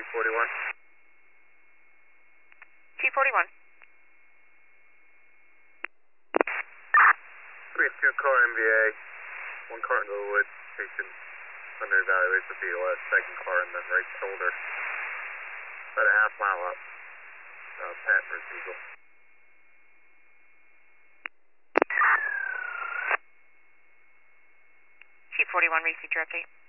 G41. G41. We have 2 car MVA, 1 car into the woods, station under evaluation with BOS, second car in the right shoulder. About a half mile up, Pat refusal. G41, receive your update.